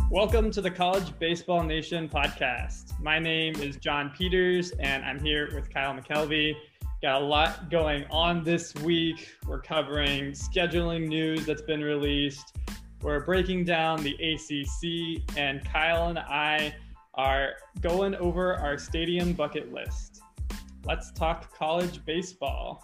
Welcome to the College Baseball Nation podcast. My name is John Peters, and I'm here with Kyle McKelvey. Got a lot going on this week. We're covering scheduling news that's been released. We're breaking down the ACC, and Kyle and I are going over our stadium bucket list. Let's talk college baseball.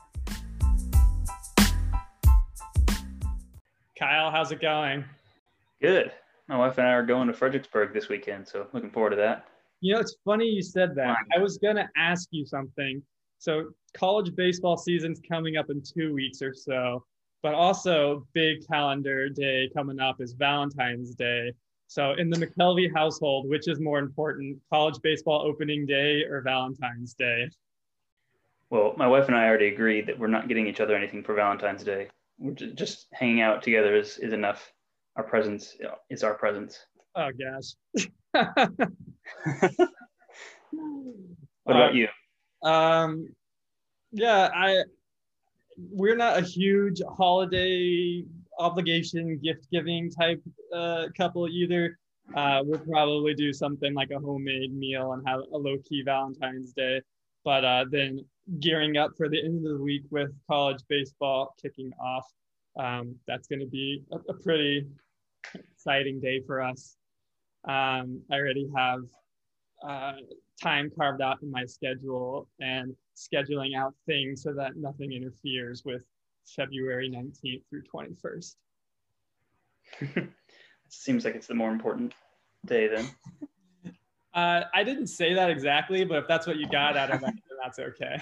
Kyle, how's it going? Good. My wife and I are going to Fredericksburg this weekend, so looking forward to that. You know, it's funny you said that. I was going to ask you something. So college baseball season's coming up in 2 weeks or so, but also big calendar day coming up is Valentine's Day. So in the McKelvey household, which is more important, college baseball opening day or Valentine's Day? Well, my wife and I already agreed that we're not getting each other anything for Valentine's Day. We're just hanging out together is enough. Our presence is our presence. Oh, gosh. What about you? We're not a huge holiday obligation gift giving type couple either. We'll probably do something like a homemade meal and have a low-key Valentine's Day. But then gearing up for the end of the week with college baseball kicking off, that's going to be a pretty exciting day for us. I already have time carved out in my schedule and scheduling out things so that nothing interferes with February 19th through 21st. Seems like it's the more important day then. I didn't say that exactly, but if that's what you got out of that, then that's okay.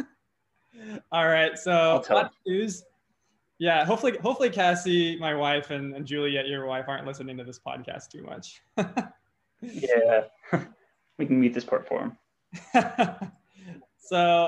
All right, so hot news. Yeah, hopefully Cassie, my wife, and Juliet, your wife, aren't listening to this podcast too much. Yeah, we can meet this part for them. So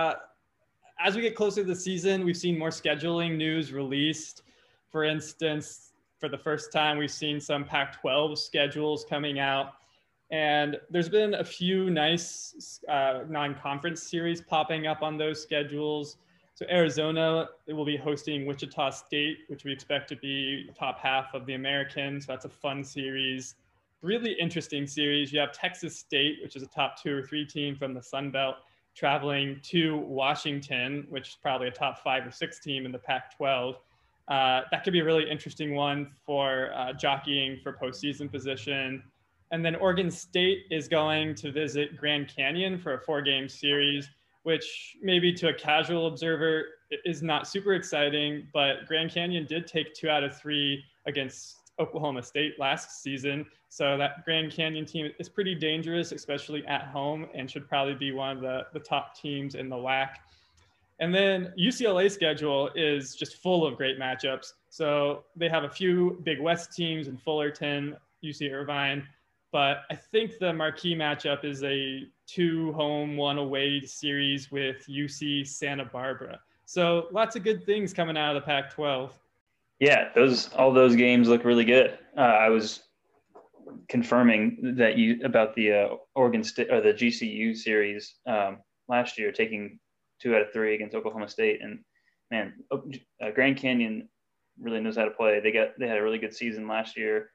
as we get closer to the season, we've seen more scheduling news released. For instance, for the first time, we've seen some Pac-12 schedules coming out. And there's been a few nice non-conference series popping up on those schedules. So Arizona, it will be hosting Wichita State, which we expect to be top half of the American. So that's a fun series. Really interesting series. You have Texas State, which is a top 2 or 3 team from the Sun Belt, traveling to Washington, which is probably a top 5 or 6 team in the Pac-12. That could be a really interesting one for jockeying for postseason position. And then Oregon State is going to visit Grand Canyon for a 4-game series, which maybe to a casual observer is not super exciting, but Grand Canyon did take 2 out of 3 against Oklahoma State last season. So that Grand Canyon team is pretty dangerous, especially at home, and should probably be one of the top teams in the WAC. And then UCLA's schedule is just full of great matchups. So they have a few Big West teams in Fullerton, UC Irvine, but I think the marquee matchup is a 2 home, 1 away series with UC Santa Barbara. So lots of good things coming out of the Pac-12. Yeah, all those games look really good. I was confirming that about the Oregon State or the GCU series last year, taking 2 out of 3 against Oklahoma State, and man, Grand Canyon really knows how to play. They had a really good season last year.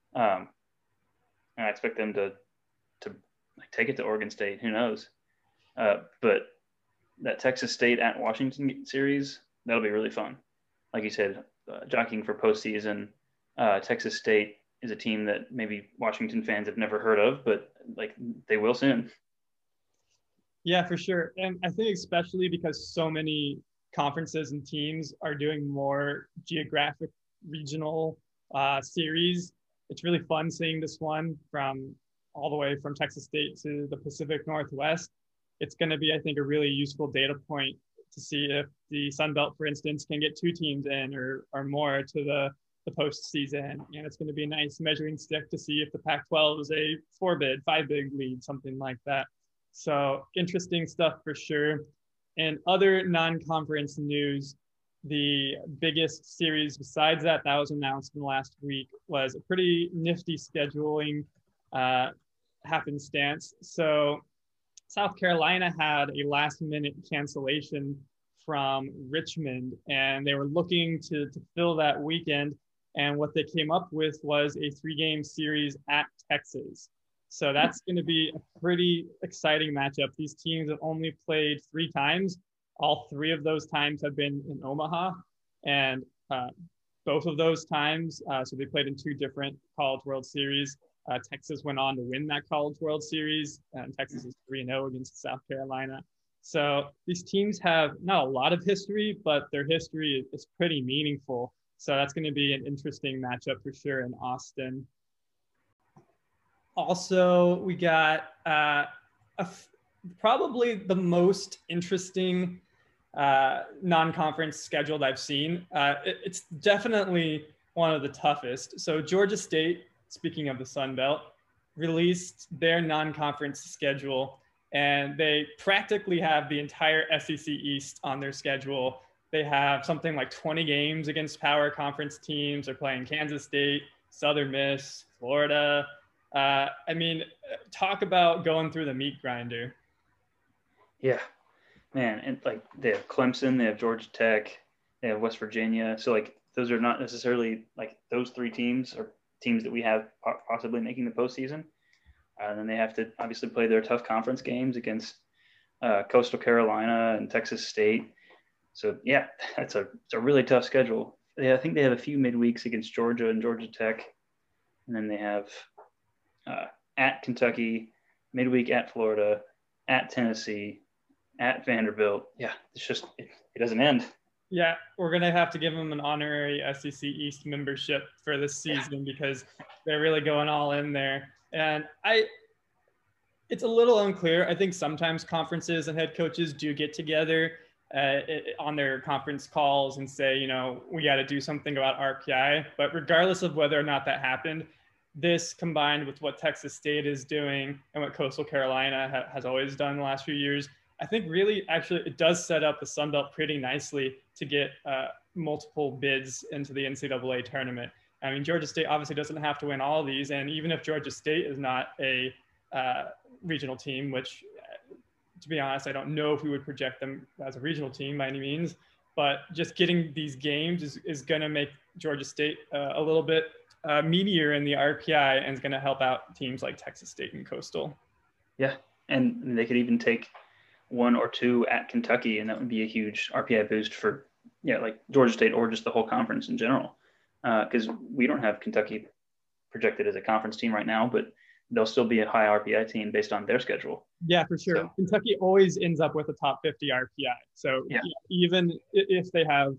And I expect them to take it to Oregon State. Who knows? But that Texas State at Washington series, that'll be really fun. Like you said, jockeying for postseason. Texas State is a team that maybe Washington fans have never heard of, but they will soon. Yeah, for sure. And I think especially because so many conferences and teams are doing more geographic regional series. It's really fun seeing this one from all the way from Texas State to the Pacific Northwest. It's going to be, I think, a really useful data point to see if the Sun Belt, for instance, can get 2 teams in or more to the postseason. And it's going to be a nice measuring stick to see if the Pac-12 is a 4-bid, 5-bid lead, something like that. So interesting stuff for sure. And other non-conference news, the biggest series besides that was announced in the last week was a pretty nifty scheduling happenstance. So South Carolina had a last-minute cancellation from Richmond, and they were looking to fill that weekend. And what they came up with was a 3-game series at Texas. So that's going to be a pretty exciting matchup. These teams have only played 3 times. All 3 of those times have been in Omaha. And both of those times, so they played in 2 different College World Series. Texas went on to win that College World Series, and Texas is 3-0 against South Carolina. So these teams have not a lot of history, but their history is pretty meaningful. So that's going to be an interesting matchup for sure in Austin. Also, we got probably the most interesting non-conference schedule I've seen. It's definitely one of the toughest. So Georgia State, speaking of the Sun Belt, released their non-conference schedule, and they practically have the entire SEC East on their schedule. They have something like 20 games against power conference teams. They're playing Kansas State, Southern Miss, Florida. I mean, talk about going through the meat grinder. Yeah, man. And like they have Clemson, they have Georgia Tech, they have West Virginia. So like those are not necessarily like those 3 teams are teams that we have possibly making the postseason. And then they have to obviously play their tough conference games against Coastal Carolina and Texas State. So yeah, it's a really tough schedule. I think they have a few midweeks against Georgia and Georgia Tech, and then they have at Kentucky, midweek at Florida, at Tennessee, at Vanderbilt. Yeah, it's just it doesn't end. Yeah, we're going to have to give them an honorary SEC East membership for this season because they're really going all in there. And it's a little unclear. I think sometimes conferences and head coaches do get together on their conference calls and say, you know, we got to do something about RPI. But regardless of whether or not that happened, this combined with what Texas State is doing and what Coastal Carolina has always done the last few years, I think really actually it does set up the Sun Belt pretty nicely to get multiple bids into the NCAA tournament. I mean, Georgia State obviously doesn't have to win all of these. And even if Georgia State is not a regional team, which to be honest, I don't know if we would project them as a regional team by any means, but just getting these games is going to make Georgia State a little bit meatier in the RPI and is going to help out teams like Texas State and Coastal. Yeah, and they could even take 1 or 2 at Kentucky, and that would be a huge RPI boost for like Georgia State or just the whole conference in general. Because we don't have Kentucky projected as a conference team right now, but they'll still be a high RPI team based on their schedule. Yeah, for sure. So, Kentucky always ends up with a top 50 RPI. So even if they have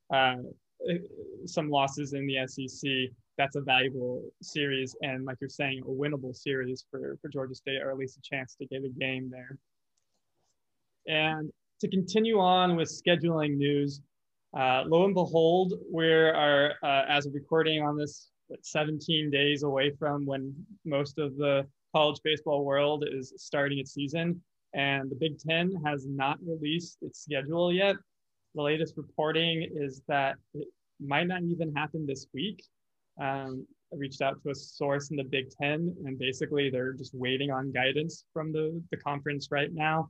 some losses in the SEC, that's a valuable series. And like you're saying, a winnable series for Georgia State, or at least a chance to get a game there. And to continue on with scheduling news, lo and behold, as of recording on this, 17 days away from when most of the college baseball world is starting its season. And the Big Ten has not released its schedule yet. The latest reporting is that it might not even happen this week. I reached out to a source in the Big Ten, and basically they're just waiting on guidance from the conference right now.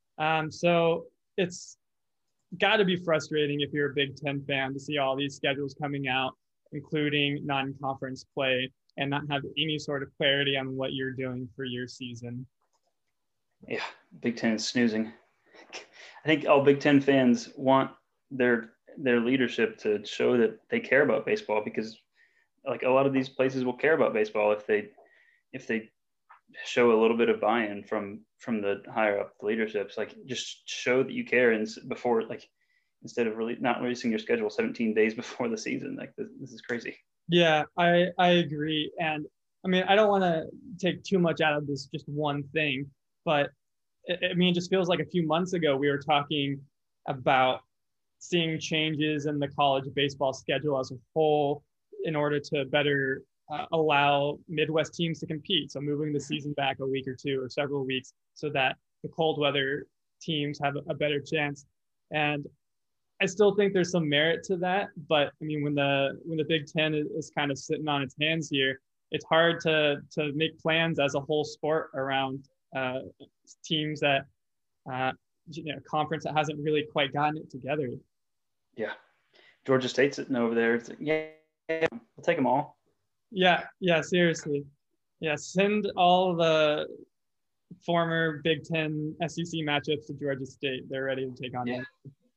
So it's got to be frustrating if you're a Big Ten fan to see all these schedules coming out, including non-conference play, and not have any sort of clarity on what you're doing for your season. Yeah, Big Ten is snoozing. I think all Big Ten fans want their leadership to show that they care about baseball, because like a lot of these places will care about baseball if they show a little bit of buy-in from the higher up leaderships. Like just show that you care, and before, like, instead of not releasing your schedule 17 days before the season. Like this is crazy. Yeah, I agree. And I mean, I don't want to take too much out of this just one thing, but it just feels like a few months ago we were talking about seeing changes in the college baseball schedule as a whole in order to better allow Midwest teams to compete. So moving the season back a week or 2 or several weeks so that the cold weather teams have a better chance. And I still think there's some merit to that, but I mean, when the Big Ten is kind of sitting on its hands here, it's hard to make plans as a whole sport around teams that conference that hasn't really quite gotten it together. Yeah, Georgia State's sitting over there. It's like, yeah, we'll take them all. Yeah, seriously. Yeah, send all the former Big Ten SEC matchups to Georgia State. They're ready to take on Yeah.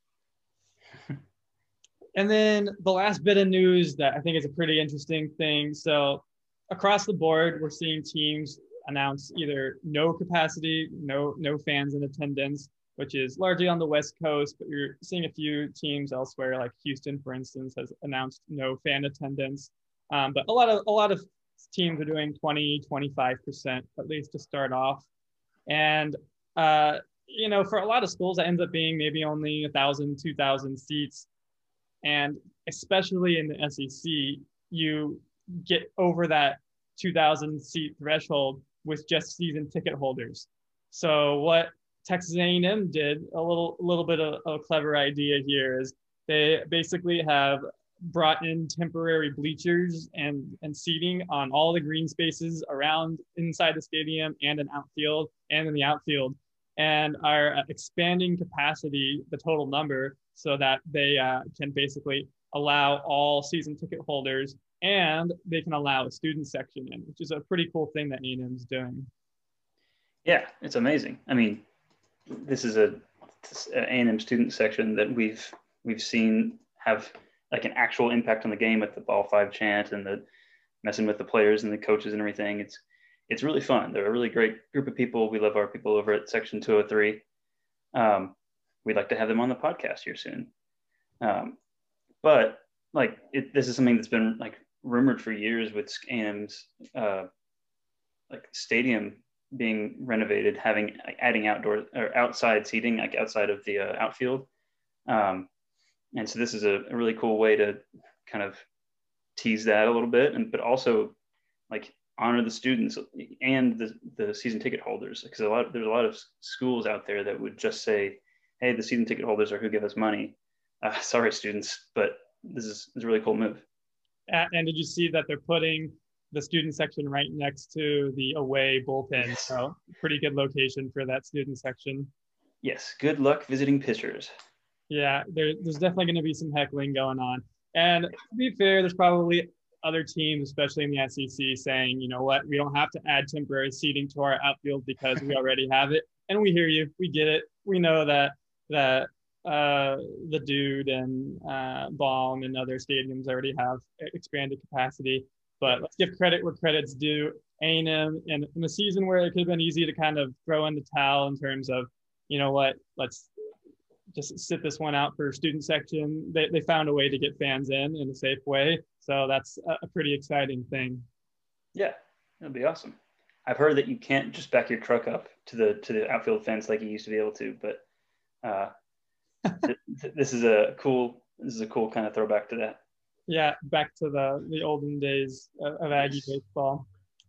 And then the last bit of news that I think is a pretty interesting thing. So across the board, we're seeing teams announce either no capacity, no fans in attendance, which is largely on the West Coast, but you're seeing a few teams elsewhere, like Houston, for instance, has announced no fan attendance. But a lot of teams are doing 20, 25%, at least to start off. And, for a lot of schools, that ends up being maybe only 1,000, 2,000 seats. And especially in the SEC, you get over that 2,000 seat threshold with just season ticket holders. So what Texas A&M did, a little bit of a clever idea here, is they basically have brought in temporary bleachers and seating on all the green spaces around inside the stadium and in the outfield, and are expanding capacity, the total number, so that they can basically allow all season ticket holders, and they can allow a student section in, which is a pretty cool thing that A&M is doing. Yeah, it's amazing. I mean, this is a A&M student section that we've seen have like an actual impact on the game with the Ball 5 chant and the messing with the players and the coaches and everything. It's really fun. They're a really great group of people. We love our people over at Section 203. We'd like to have them on the podcast here soon. But like this is something that's been like rumored for years with A&M's like stadium being renovated, adding outdoor or outside seating, like outside of the outfield. And so this is a really cool way to kind of tease that a little bit, but also like honor the students and the season ticket holders, because there's a lot of schools out there that would just say, hey, the season ticket holders are who give us money. Sorry, students, but this is a really cool move. And did you see that they're putting the student section right next to the away bullpen? Yes. So pretty good location for that student section. Yes. Good luck visiting pitchers. Yeah, there's definitely going to be some heckling going on. And to be fair, there's probably other teams, especially in the SEC, saying, you know what, we don't have to add temporary seating to our outfield because we already have it. And we hear you. We get it. We know that the Dude and Baum and other stadiums already have expanded capacity. But let's give credit where credit's due. A&M, and in a season where it could have been easy to kind of throw in the towel in terms of, you know what, let's just sit this one out for student section. They found a way to get fans in a safe way. So that's a pretty exciting thing. Yeah, that'd be awesome. I've heard that you can't just back your truck up to the outfield fence like you used to be able to, but this is a cool kind of throwback to that. Yeah, back to the olden days of Aggie baseball.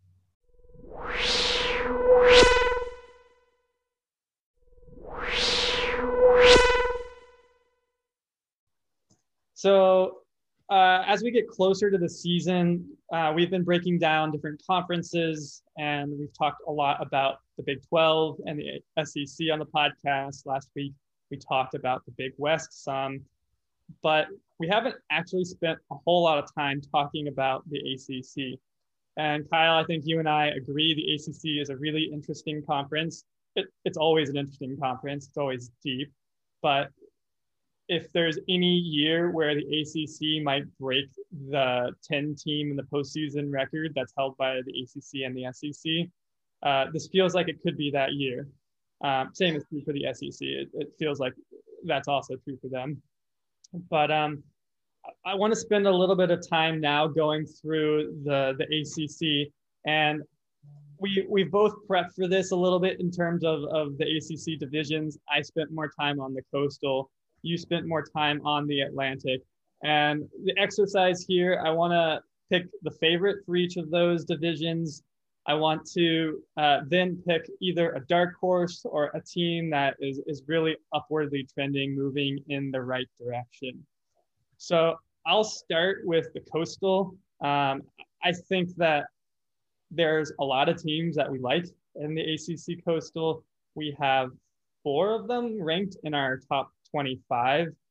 So as we get closer to the season, we've been breaking down different conferences, and we've talked a lot about the Big 12 and the SEC on the podcast. Last week, we talked about the Big West some, but we haven't actually spent a whole lot of time talking about the ACC. And Kyle, I think you and I agree the ACC is a really interesting conference. It's always an interesting conference. It's always deep, but if there's any year where the ACC might break the 10-team in the postseason record that's held by the ACC and the SEC, this feels like it could be that year. Same is true for the SEC. It feels like that's also true for them. But I want to spend a little bit of time now going through the ACC, and we both prepped for this a little bit in terms of the ACC divisions. I spent more time on the Coastal. You spent more time on the Atlantic. And the exercise here, I want to pick the favorite for each of those divisions. I want to then pick either a dark horse or a team that is really upwardly trending, moving in the right direction. So I'll start with the Coastal. I think that there's a lot of teams that we like in the ACC Coastal. We have 4 of them ranked in our top 25.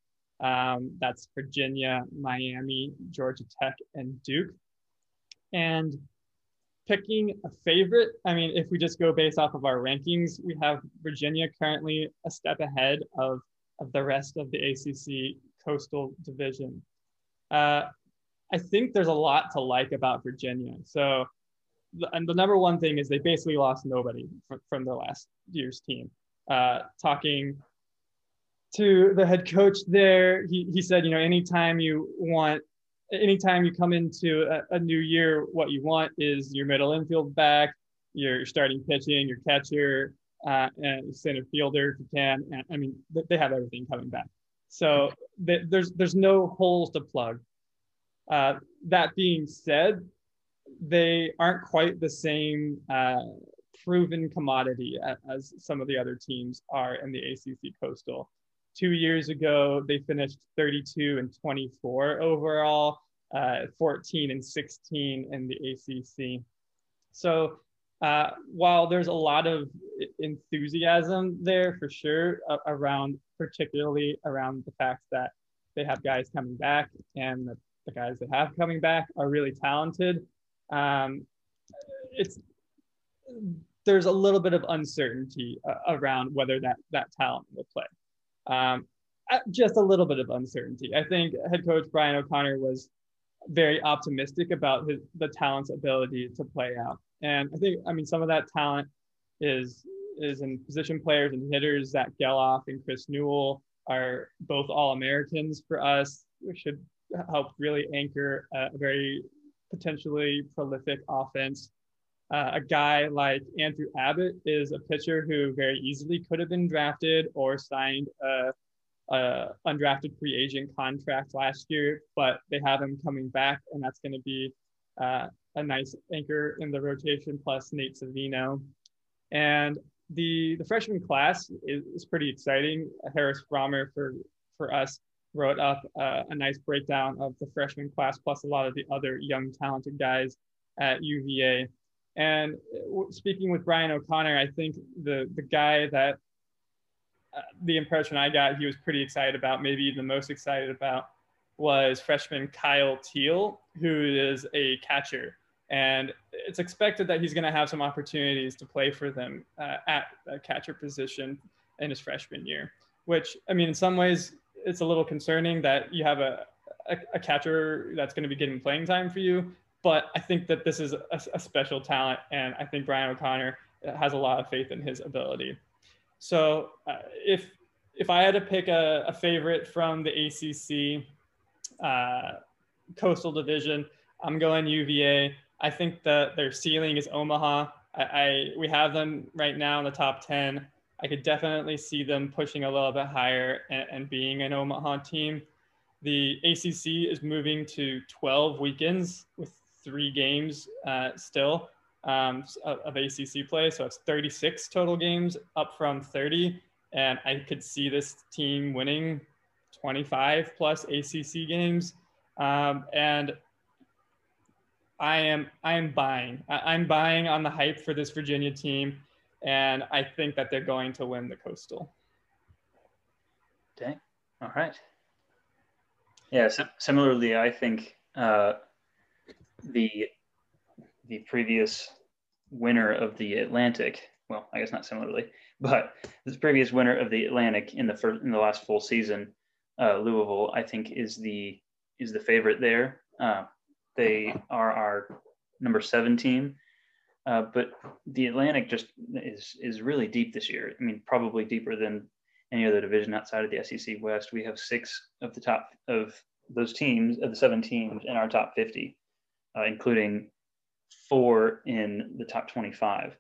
That's Virginia, Miami, Georgia Tech, and Duke. And picking a favorite, I mean, if we just go based off of our rankings, we have Virginia currently a step ahead of the rest of the ACC Coastal Division. I think there's a lot to like about Virginia. So, and the number one thing is they basically lost nobody from their last year's team. Talking to the head coach there, he said, anytime you come into a new year, what you want is your middle infield back, your starting pitching, your catcher, and center fielder if you can. And, I mean, they have everything coming back. So there's no holes to plug. That being said, they aren't quite the same proven commodity as some of the other teams are in the ACC Coastal. 2 years ago, they finished 32-24 overall, 14-16 in the ACC. So while there's a lot of enthusiasm there for sure, particularly around the fact that they have guys coming back and the guys that have coming back are really talented, there's a little bit of uncertainty around whether that talent will play. Just a little bit of uncertainty. I think head coach Brian O'Connor was very optimistic about the talent's ability to play out. And I mean, some of that talent is in position players and hitters. Zach Geloff and Chris Newell are both All-Americans for us, which should help really anchor a very potentially prolific offense. A guy like Andrew Abbott is a pitcher who very easily could have been drafted or signed a undrafted free agent contract last year, but they have him coming back, and that's going to be a nice anchor in the rotation, plus Nate Savino. And the freshman class is pretty exciting. Harris Frommer for us wrote up a nice breakdown of the freshman class, plus a lot of the other young talented guys at UVA. And speaking with Brian O'Connor, I think the guy that the impression I got he was pretty excited about, maybe the most excited about, was freshman Kyle Teal, who is a catcher. And it's expected that he's going to have some opportunities to play for them at a catcher position in his freshman year, which, I mean, in some ways, it's a little concerning that you have a catcher that's going to be getting playing time for you. But I think that this is a special talent, and I think Brian O'Connor has a lot of faith in his ability. So if I had to pick a favorite from the ACC Coastal Division, I'm going UVA. I think that their ceiling is Omaha. We have them right now in the top 10. I could definitely see them pushing a little bit higher and being an Omaha team. The ACC is moving to 12 weekends with 3 games still of ACC play. So it's 36 total games up from 30. And I could see this team winning 25 plus ACC games. And I am buying. I'm buying on the hype for this Virginia team. And I think that they're going to win the Coastal. Okay. All right. Yeah. Similarly, I think the previous winner of the Atlantic, well, I guess not similarly, but the previous winner of the Atlantic in the last full season, Louisville, I think is the favorite there. They are our number 7 team, but the Atlantic just is really deep this year. I mean, probably deeper than any other division outside of the SEC West. We have 6 of the top of those teams, of the 7 teams in our top 50, including 4 in the top 25,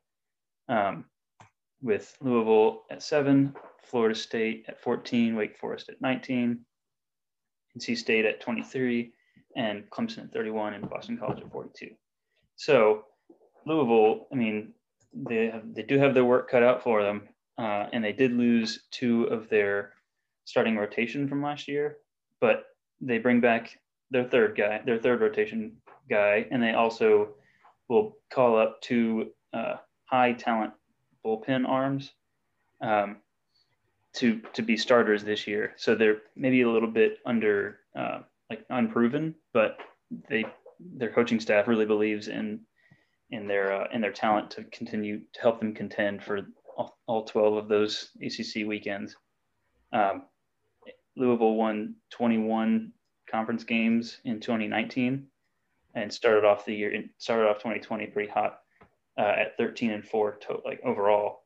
with Louisville at 7, Florida State at 14, Wake Forest at 19, NC State at 23, and Clemson at 31, and Boston College at 42. So Louisville, I mean, they do have their work cut out for them, and they did lose 2 of their starting rotation from last year, but they bring back their third rotation guy, and they also will call up 2 high talent bullpen arms. to be starters this year. So they're maybe a little bit under like unproven, but their coaching staff really believes in their talent to continue to help them contend for all 12 of those ACC weekends. Louisville won 21 conference games in 2019 and started off 2020 pretty hot at 13-4 like overall.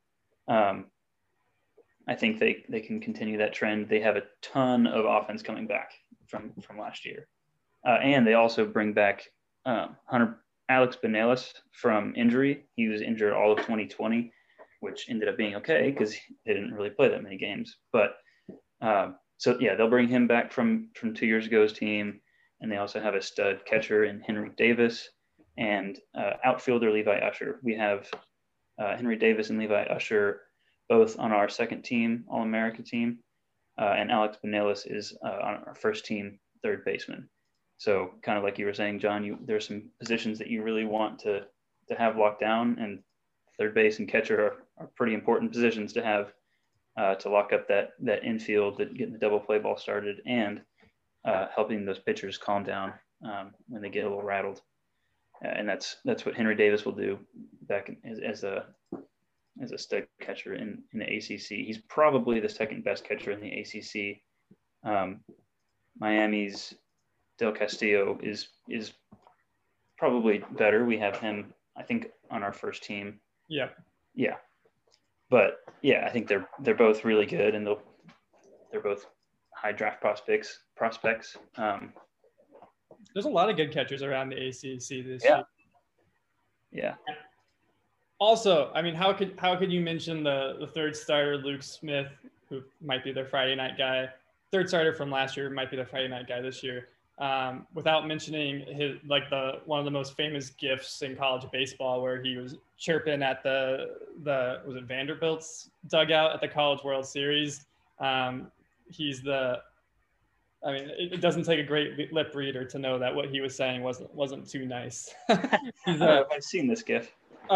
I think they can continue that trend. They have a ton of offense coming back from last year. And they also bring back Alex Benelis from injury. He was injured all of 2020, which ended up being okay because they didn't really play that many games. But so yeah, they'll bring him back from 2 years ago's team. And they also have a stud catcher in Henry Davis and outfielder Levi Usher. We have Henry Davis and Levi Usher both on our second team All-America team. And Alex Benelis is on our first team third baseman. So kind of like you were saying, John, there's some positions that you really want to have locked down, and third base and catcher are pretty important positions to have to lock up that infield, that getting the double play ball started, and helping those pitchers calm down when they get a little rattled. And that's what Henry Davis will do back as a stud catcher in the ACC. He's probably the second best catcher in the ACC. Miami's Del Castillo is probably better. We have him, I think, on our first team. Yeah. Yeah. But yeah, I think they're both really good, and they're both high draft prospects. There's a lot of good catchers around the ACC this year. Yeah. Also, I mean, how could you mention the third starter, Luke Smith, who might be their Friday night guy, third starter from last year, might be their Friday night guy this year, without mentioning his one of the most famous gifs in college baseball, where he was chirping at the was it Vanderbilt's dugout at the College World Series. It doesn't take a great lip reader to know that what he was saying wasn't too nice. I've seen this gif.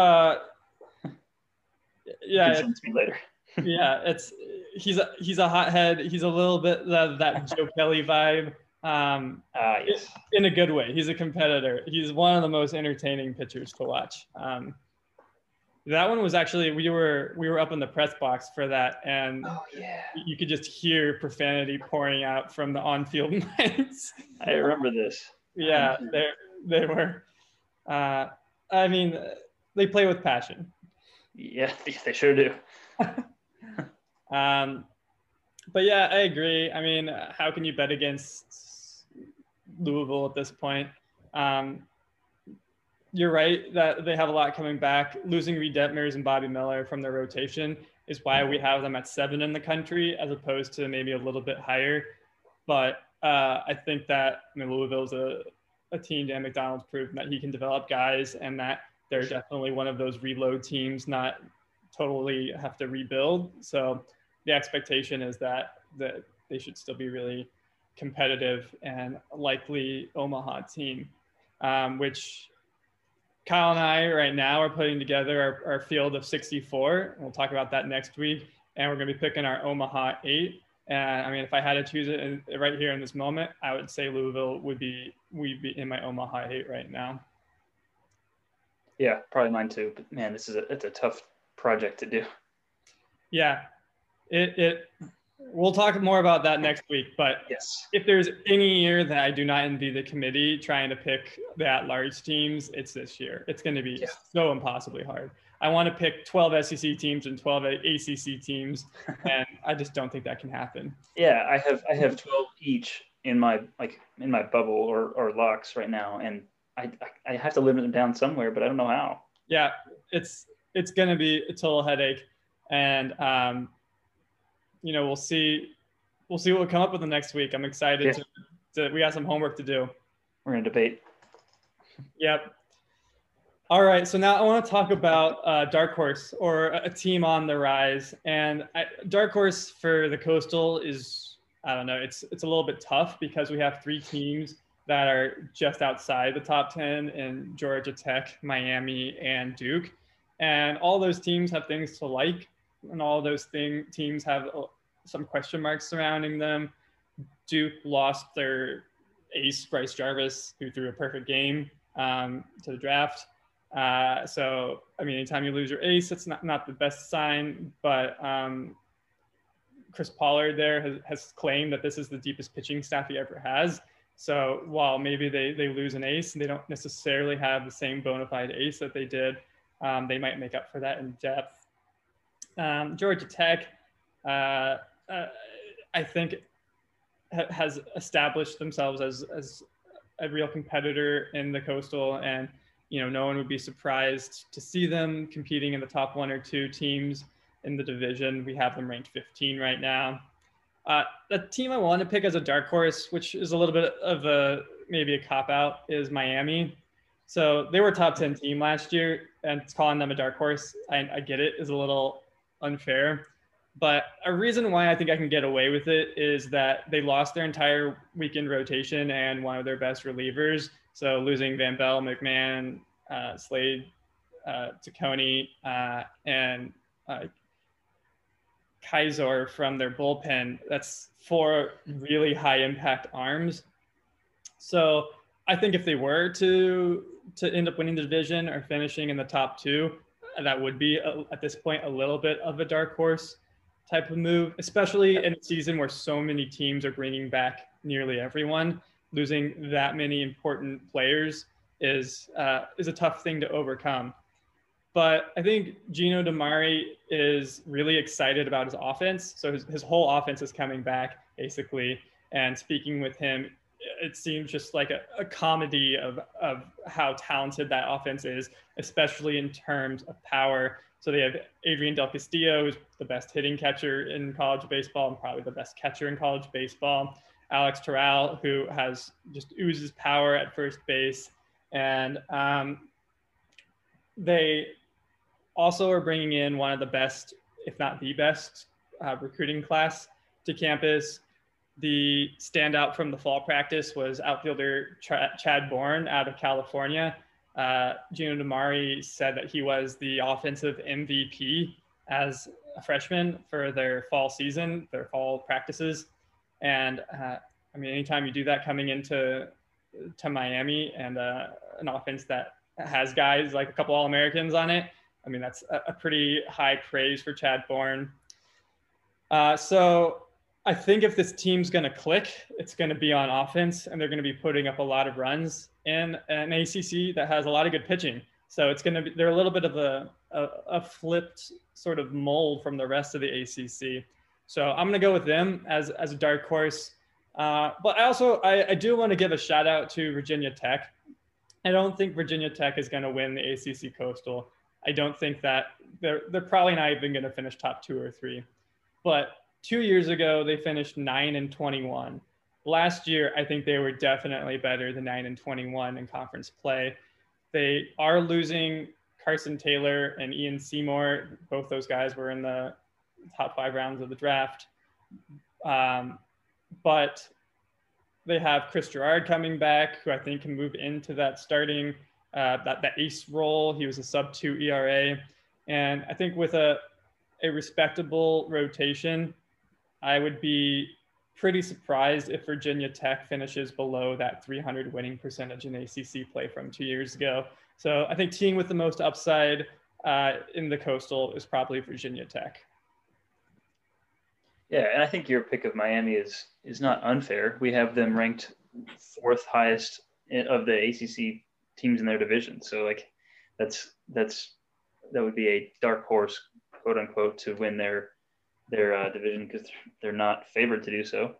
Yeah, send me later. Yeah, he's a hothead. He's a little bit that Joe Kelly vibe. Yes. In a good way. He's a competitor. He's one of the most entertaining pitchers to watch. That one was actually, we were up in the press box for that, and you could just hear profanity pouring out from the on-field mics. I remember this. Yeah, they were. I mean, they play with passion. Yeah, they sure do. But yeah, I agree. I mean, how can you bet against Louisville at this point? You're right that they have a lot coming back. Losing Reed Detmers and Bobby Miller from their rotation is why we have them at 7 in the country, as opposed to maybe a little bit higher. But I think that Louisville's a team Dan McDonald's proven that he can develop guys, and that they're definitely one of those reload teams, not totally have to rebuild. So the expectation is that they should still be really competitive and likely Omaha team, which Kyle and I right now are putting together our field of 64. We'll talk about that next week. And we're going to be picking our Omaha 8. And I mean, if I had to choose it right here in this moment, I would say Louisville we'd be in my Omaha 8 right now. Yeah, probably mine too. But man, it's a tough project to do. Yeah, we'll talk more about that next week. But yes, if there's any year that I do not envy the committee trying to pick the at-large teams, it's this year. It's going to be so impossibly hard. I want to pick 12 SEC teams and 12 ACC teams, and I just don't think that can happen. Yeah, I have 12 each in my bubble or locks right now, and I have to limit them down somewhere, but I don't know how. Yeah, it's going to be a total headache, and we'll see what we come up with the next week. I'm excited to we got some homework to do. We're going to debate. Yep. All right, so now I want to talk about Dark Horse, or a team on the rise. And Dark Horse for the Coastal is, I don't know, it's a little bit tough because we have 3 teams that are just outside the top 10 in Georgia Tech, Miami, and Duke. And all those teams have things to like, and all those teams have some question marks surrounding them. Duke lost their ace, Bryce Jarvis, who threw a perfect game to the draft. So, I mean, anytime you lose your ace, it's not the best sign, but Chris Pollard there has claimed that this is the deepest pitching staff he ever has. So while maybe they lose an ace and they don't necessarily have the same bona fide ace that they did, they might make up for that in depth. Georgia Tech, I think, has established themselves as a real competitor in the Coastal, and no one would be surprised to see them competing in the top 1 or 2 teams in the division. We have them ranked 15 right now. The team I want to pick as a dark horse, which is a little bit of maybe a cop-out, is Miami. So they were a top 10 team last year, and calling them a dark horse, I get it, is a little unfair. But a reason why I think I can get away with it is that they lost their entire weekend rotation and one of their best relievers. So losing Van Bell, McMahon, Slade, Taccone, and Kaiser from their bullpen, that's 4 really high impact arms. So I think if they were to end up winning the division or finishing in the top 2, that would be at this point a little bit of a dark horse type of move, especially in a season where so many teams are bringing back nearly everyone. Losing that many important players is a tough thing to overcome. But I think Gino DiMare is really excited about his offense. So his whole offense is coming back, basically. And speaking with him, it seems just like a comedy of how talented that offense is, especially in terms of power. So they have Adrian Del Castillo, who's the best hitting catcher in college baseball and probably the best catcher in college baseball. Alex Terrell, who has just oozes power at first base. And they also are bringing in one of the best, if not the best, recruiting class to campus. The standout from the fall practice was outfielder Chad Bourne out of California. Gino DiMare said that he was the offensive MVP as a freshman for their fall season, their fall practices. And I mean, anytime you do that coming into Miami and an offense that has guys like a couple All-Americans on it, I mean, that's a pretty high praise for Chad Bourne. So I think if this team's going to click, it's going to be on offense, and they're going to be putting up a lot of runs in an ACC that has a lot of good pitching. So it's going to be, they're a little bit of a flipped sort of mold from the rest of the ACC. So I'm going to go with them as a dark horse. But I do want to give a shout out to Virginia Tech. I don't think Virginia Tech is going to win the ACC Coastal. I don't think that they're probably not even going to finish top 2 or 3. But 2 years ago, they finished 9-21. Last year, I think they were definitely better than 9-21 in conference play. They are losing Carson Taylor and Ian Seymour. Both those guys were in the top 5 rounds of the draft. But they have Chris Gerard coming back, who I think can move into that starting, that ace role. He was a sub-2 ERA. And I think with a respectable rotation, I would be pretty surprised if Virginia Tech finishes below that 300 winning percentage in ACC play from 2 years ago. So I think team with the most upside in the Coastal is probably Virginia Tech. Yeah, and I think your pick of Miami is not unfair. We have them ranked 4th highest of the ACC teams in their division. So like that would be a dark horse, quote unquote, to win their division, because they're not favored to do so.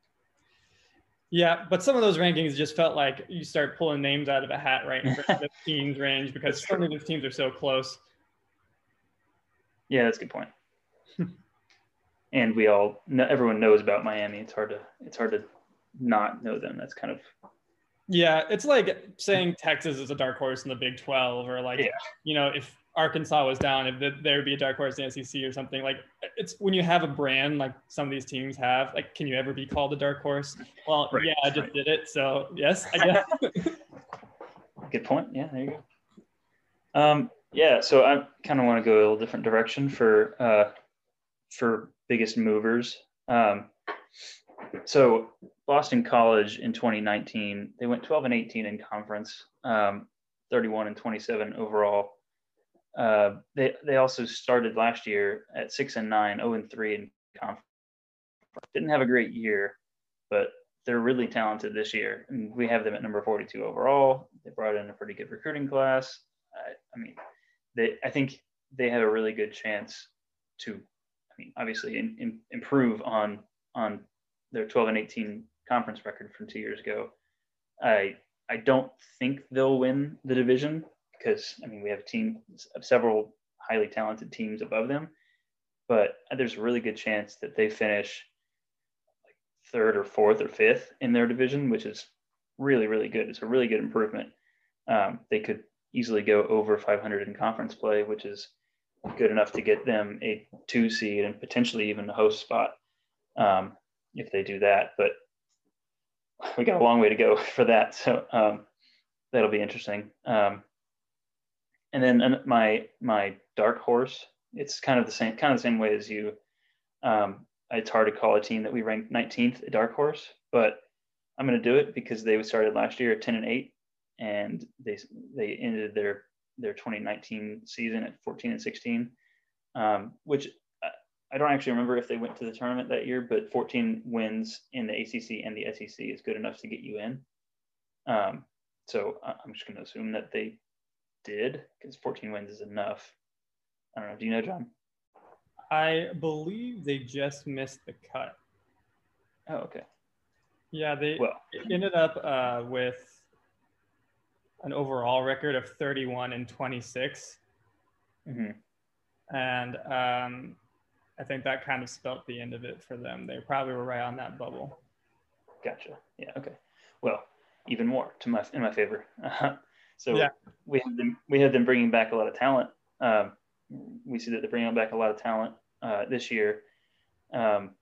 Yeah, but some of those rankings just felt like you start pulling names out of a hat right in the teams range, because some of these teams are so close. Yeah, that's a good point. And everyone knows about Miami. It's hard to not know them. That's kind of. Yeah, it's like saying Texas is a dark horse in the Big 12, or like, if Arkansas was down, if there would be a dark horse in the SEC or something. Like, it's when you have a brand like some of these teams have, like, can you ever be called a dark horse? Well, right, yeah, I just did it. So yes, I guess. Good point. Yeah, there you go. Yeah, so I kind of want to go a little different direction for biggest movers So Boston College in 2019, they went 12-18 in conference, 31-27 overall. They also started last year at 6-9, 0-3 in conference. Didn't have a great year, but they're really talented this year. And we have them at number 42 overall. They brought in a pretty good recruiting class. I think they have a really good chance to, obviously improve on their 12-18 conference record from 2 years ago. I don't think they'll win the division because we have several highly talented teams above them, but there's a really good chance that they finish like third or fourth or fifth in their division, which is really, really good. It's a really good improvement. They could easily go over 500 in conference play, which is good enough to get them a 2 seed and potentially even a host spot if they do that. But we got a long way to go for that. So that'll be interesting. And then my dark horse, it's kind of the same way as you. It's hard to call a team that we ranked 19th a dark horse, but I'm going to do it because they started last year at 10-8, and they ended their 2019 season at 14-16, which I don't actually remember if they went to the tournament that year, but 14 wins in the ACC and the SEC is good enough to get you in. So I'm just going to assume that they did, because 14 wins is enough. I don't know. Do you know, John? I believe they just missed the cut. Oh, okay. Yeah, they ended up with an overall record of 31-26. Mm-hmm. And I think that kind of spelt the end of it for them. They probably were right on that bubble. Gotcha. Yeah. Okay. Well, even more in my favor. So yeah. we have them bringing back a lot of talent. We see that they're bringing back a lot of talent this year, and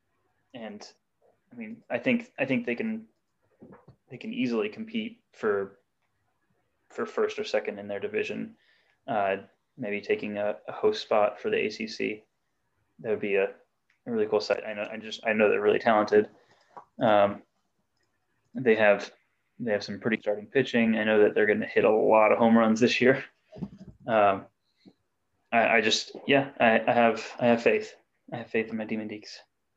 I think they can easily compete for first or second in their division. Maybe taking a host spot for the ACC. That would be a really cool sight. I know they're really talented. They have some pretty starting pitching. I know that they're going to hit a lot of home runs this year. I have faith. I have faith in my Demon Deeks.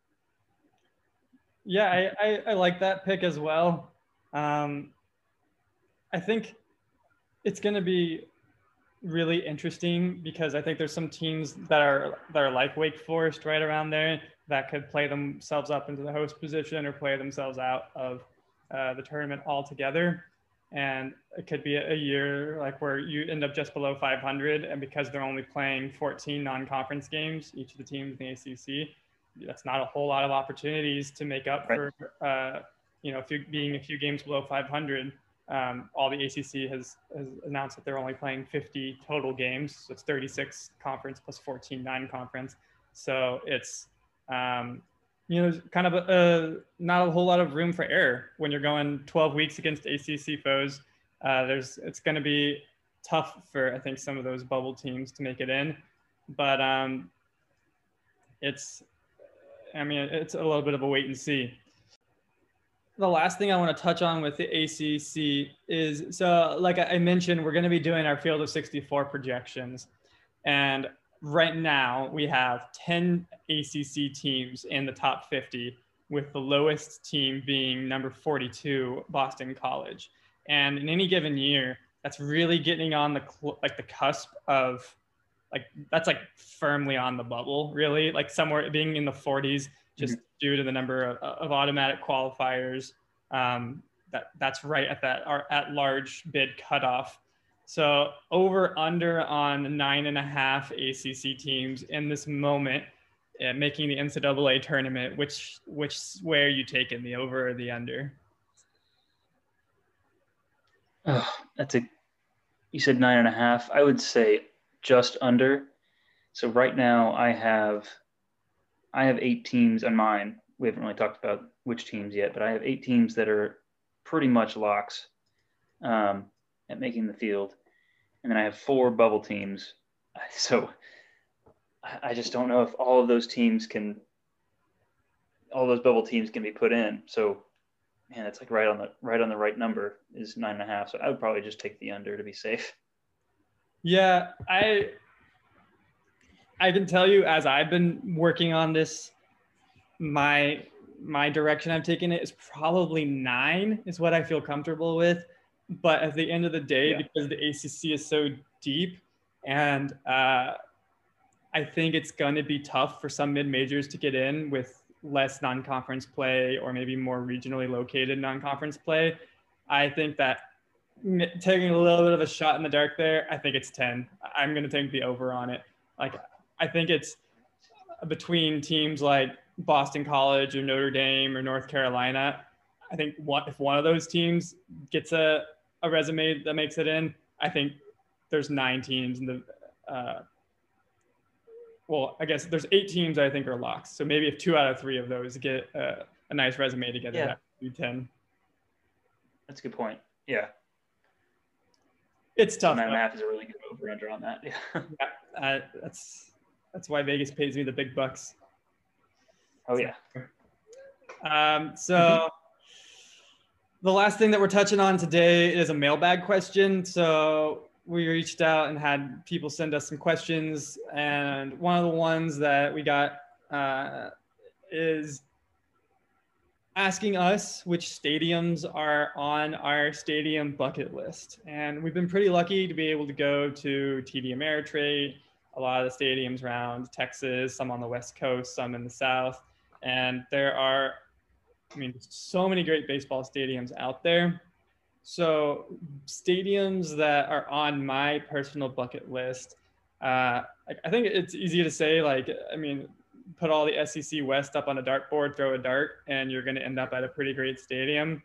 Yeah, I like that pick as well. I think it's going to be really interesting because I think there's some teams that are like Wake Forest right around there that could play themselves up into the host position or play themselves out of the tournament altogether. And it could be a year like where you end up just below 500, and because they're only playing 14 non-conference games, each of the teams in the ACC, that's not a whole lot of opportunities to make up for being a few games below 500. All the ACC has announced that they're only playing 50 total games. So it's 36 conference plus 14 non-conference. So it's, kind of not a whole lot of room for error when you're going 12 weeks against ACC foes. It's going to be tough for, I think, some of those bubble teams to make it in. But it's a little bit of a wait and see. The last thing I want to touch on with the ACC is, so like I mentioned, we're going to be doing our Field of 64 projections. And right now we have 10 ACC teams in the top 50, with the lowest team being number 42, Boston College. And in any given year, that's really getting on the cusp of, that's firmly on the bubble, really, somewhere being in the 40s, just due to the number of automatic qualifiers. That's right at that at-large bid cutoff. So over under on 9.5 ACC teams in this moment, making the NCAA tournament. Which way are you taking, the over or the under? Oh, you said 9.5. I would say just under. So right now I have 8 teams on mine. We haven't really talked about which teams yet, but I have 8 teams that are pretty much locks at making the field. And then I have 4 bubble teams. So I just don't know if all of those teams can all those bubble teams can be put in. So, man, it's like right on the right number is 9.5. So I would probably just take the under to be safe. Yeah, I can tell you, as I've been working on this, my direction I've taken it is probably 9 is what I feel comfortable with. But at the end of the day, because the ACC is so deep, and I think it's going to be tough for some mid-majors to get in with less non-conference play or maybe more regionally located non-conference play. I think that taking a little bit of a shot in the dark there, I think it's 10. I'm going to take the over on it. Like, I think it's between teams like Boston College or Notre Dame or North Carolina. I think if one of those teams gets a resume that makes it in, I think there's 9 teams in the well, I guess there's 8 teams I think are locks. So maybe if 2 out of 3 of those get a nice resume together, that would be 10. That's a good point. Yeah. It's tough. 9.5 is a really good over-under on that. Yeah. That's why Vegas pays me the big bucks. Oh, yeah. So the last thing that we're touching on today is a mailbag question. So we reached out and had people send us some questions. And one of the ones that we got is asking us which stadiums are on our stadium bucket list. And we've been pretty lucky to be able to go to TD Ameritrade, a lot of the stadiums around Texas, some on the West Coast, some in the South. And there are, so many great baseball stadiums out there. So stadiums that are on my personal bucket list, I think it's easy to say, put all the SEC West up on a dartboard, throw a dart, and you're going to end up at a pretty great stadium.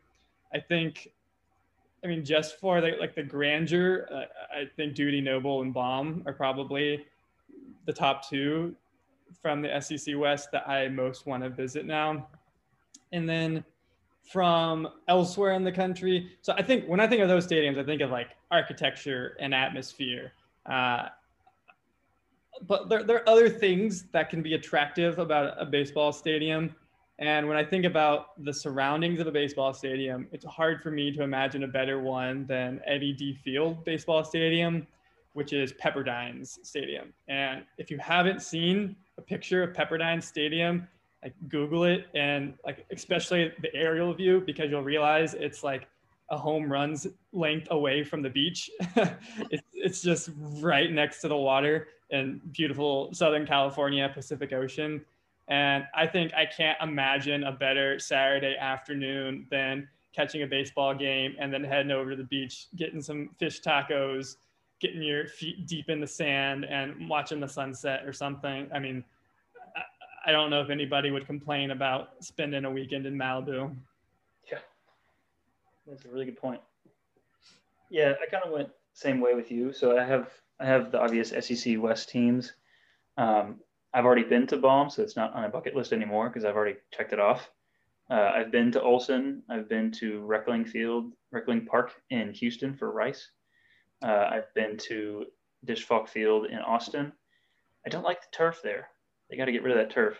Just for the grandeur, I think Dudy Noble and Baum are probably the top 2 from the SEC West that I most want to visit now. And then from elsewhere in the country. So I think when I think of those stadiums, I think of architecture and atmosphere. But there are other things that can be attractive about a baseball stadium. And when I think about the surroundings of a baseball stadium, it's hard for me to imagine a better one than Eddie D. Field Baseball Stadium, which is Pepperdine's Stadium. And if you haven't seen a picture of Pepperdine Stadium, Google it, and especially the aerial view, because you'll realize it's a home run's length away from the beach. It's just right next to the water in beautiful Southern California, Pacific Ocean. And I think I can't imagine a better Saturday afternoon than catching a baseball game and then heading over to the beach, getting some fish tacos, getting your feet deep in the sand and watching the sunset or something. I don't know if anybody would complain about spending a weekend in Malibu. Yeah, that's a really good point. Yeah, I kind of went same way with you. So I have the obvious SEC West teams. I've already been to Baum, so it's not on a bucket list anymore because I've already checked it off. I've been to Olson. I've been to Reckling Park in Houston for Rice. I've been to Disch Falk Field in Austin. I don't like the turf there. They got to get rid of that turf.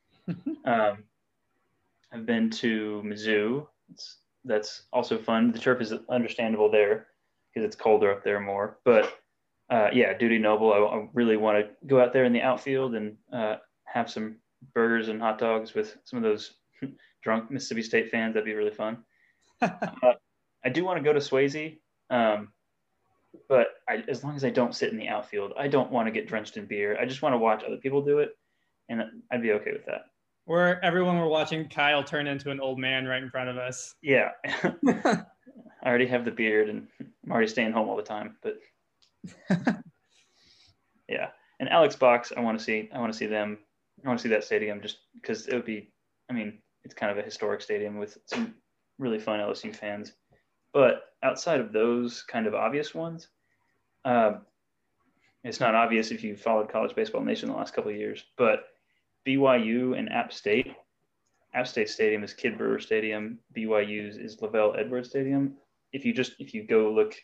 I've been to Mizzou. That's also fun. The turf is understandable there because it's colder up there more. But Dudy Noble, I really want to go out there in the outfield and have some burgers and hot dogs with some of those drunk Mississippi State fans. That'd be really fun. I do want to go to Swayze, but as long as I don't sit in the outfield, I don't want to get drenched in beer. I just want to watch other people do it, and I'd be okay with that. Where everyone were watching Kyle turn into an old man right in front of us. Yeah. I already have the beard, and I'm already staying home all the time, but yeah. And Alex Box, I want to see them. I want to see that stadium just because it would be, it's kind of a historic stadium with some really fun LSU fans. But outside of those kind of obvious ones, it's not obvious if you've followed College Baseball Nation the last couple of years, but BYU and App State Stadium is Kid Brewer Stadium. BYU's is Lavelle Edwards Stadium. If you go look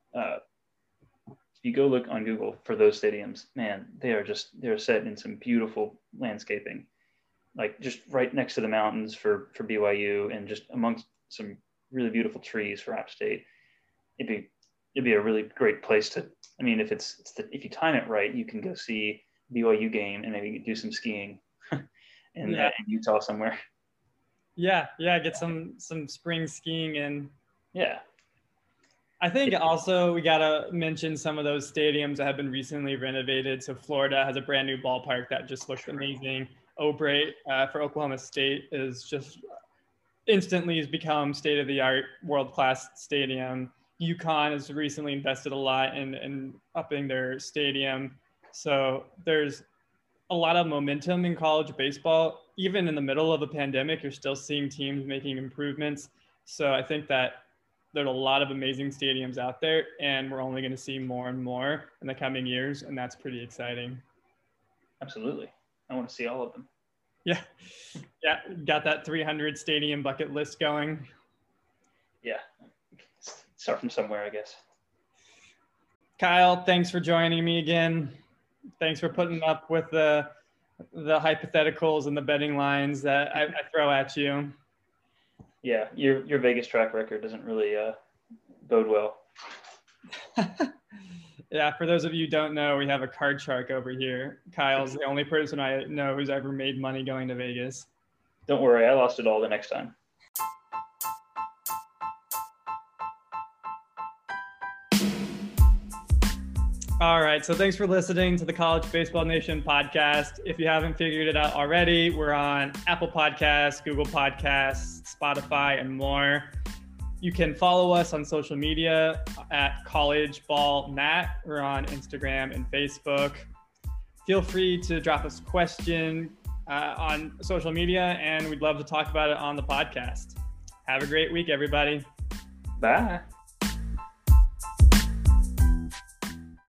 on Google for those stadiums, man, they're set in some beautiful landscaping. like just right next to the mountains for BYU, and just amongst some really beautiful trees for App State. It'd be a really great place to. I mean, if if you time it right, you can go see BYU game and maybe do some skiing in Utah somewhere. Yeah, get some spring skiing in. Yeah. I think also we gotta mention some of those stadiums that have been recently renovated. So Florida has a brand new ballpark that just looks amazing. O'Brate for Oklahoma State is just instantly has become state-of-the-art, world-class stadium. UConn has recently invested a lot in upping their stadium. So there's a lot of momentum in college baseball. Even in the middle of a pandemic, you're still seeing teams making improvements. So I think that there's a lot of amazing stadiums out there, and we're only going to see more and more in the coming years, and that's pretty exciting. Absolutely. I want to see all of them. Yeah. Got that 300 stadium bucket list going. Yeah. Start from somewhere, I guess. Kyle, thanks for joining me again. Thanks for putting up with the hypotheticals and the betting lines that I throw at you. Yeah, your Vegas track record doesn't really bode well. Yeah, for those of you who don't know, we have a card shark over here. Kyle's the only person I know who's ever made money going to Vegas. Don't worry, I lost it all the next time. All right, so thanks for listening to the College Baseball Nation podcast. If you haven't figured it out already, we're on Apple Podcasts, Google Podcasts, Spotify, and more. You can follow us on social media at College Ball Nat. We're on Instagram and Facebook. Feel free to drop us a question on social media, and we'd love to talk about it on the podcast. Have a great week, everybody. Bye.